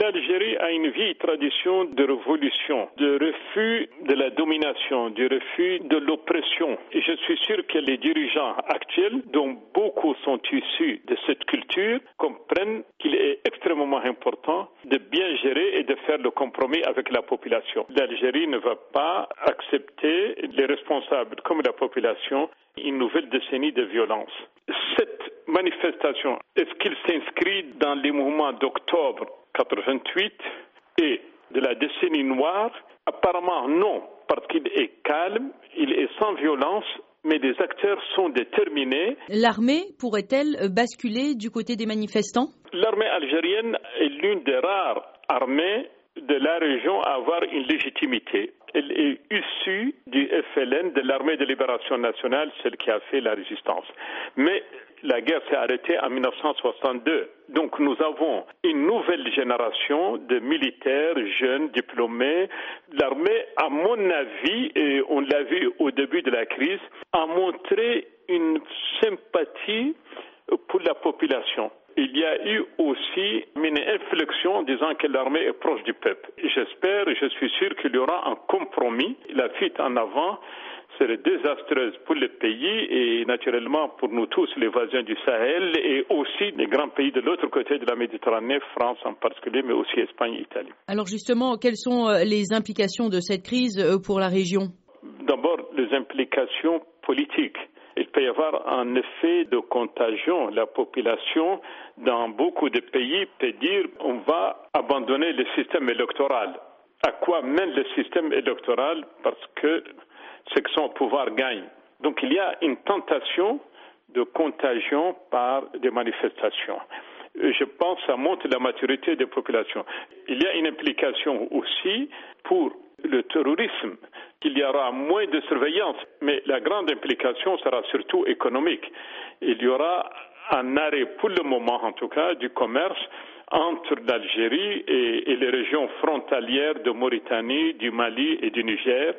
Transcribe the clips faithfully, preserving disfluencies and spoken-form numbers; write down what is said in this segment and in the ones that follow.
L'Algérie a une vieille tradition de révolution, de refus de la domination, du refus de l'oppression. Et je suis sûr que les dirigeants actuels, dont beaucoup sont issus de cette culture, comprennent qu'il est extrêmement important de bien gérer et de faire le compromis avec la population. L'Algérie ne va pas accepter les responsables comme la population une nouvelle décennie de violence. Cette manifestation, est-ce qu'il s'inscrit dans les mouvements d'octobre quatre-vingt-huit et de la décennie noire? Apparemment non, parce qu'il est calme, il est sans violence, mais les acteurs sont déterminés. L'armée pourrait-elle basculer du côté des manifestants? L'armée algérienne est l'une des rares armées de la région à avoir une légitimité. Elle est issue du F L N, de l'armée de libération nationale, celle qui a fait la résistance. Mais la guerre s'est arrêtée en dix-neuf cent soixante-deux. Donc nous avons une nouvelle génération de militaires jeunes, diplômés. L'armée, à mon avis, et on l'a vu au début de la crise, a montré une sympathie pour la population. Il y a eu aussi une inflexion en disant que l'armée est proche du peuple. J'espère et je suis sûr qu'il y aura un compromis. La fuite en avant serait désastreuse pour le pays et naturellement pour nous tous, les voisins du Sahel et aussi les grands pays de l'autre côté de la Méditerranée, France en particulier, mais aussi Espagne et Italie. Alors justement, quelles sont les implications de cette crise pour la région? D'abord, les implications politiques. Il peut y avoir un effet de contagion. La population, dans beaucoup de pays, peut dire on va abandonner le système électoral. À quoi mène le système électoral? Parce que c'est que son pouvoir gagne. Donc il y a une tentation de contagion par des manifestations. Je pense que ça montre la maturité des populations. Il y a une implication aussi pour le terrorisme, qu'il y aura moins de surveillance, mais la grande implication sera surtout économique. Il y aura un arrêt, pour le moment en tout cas, du commerce entre l'Algérie et, et les régions frontalières de Mauritanie, du Mali et du Niger,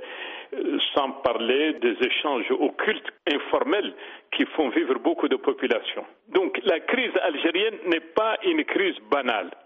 sans parler des échanges occultes, informels, qui font vivre beaucoup de populations. Donc la crise algérienne n'est pas une crise banale.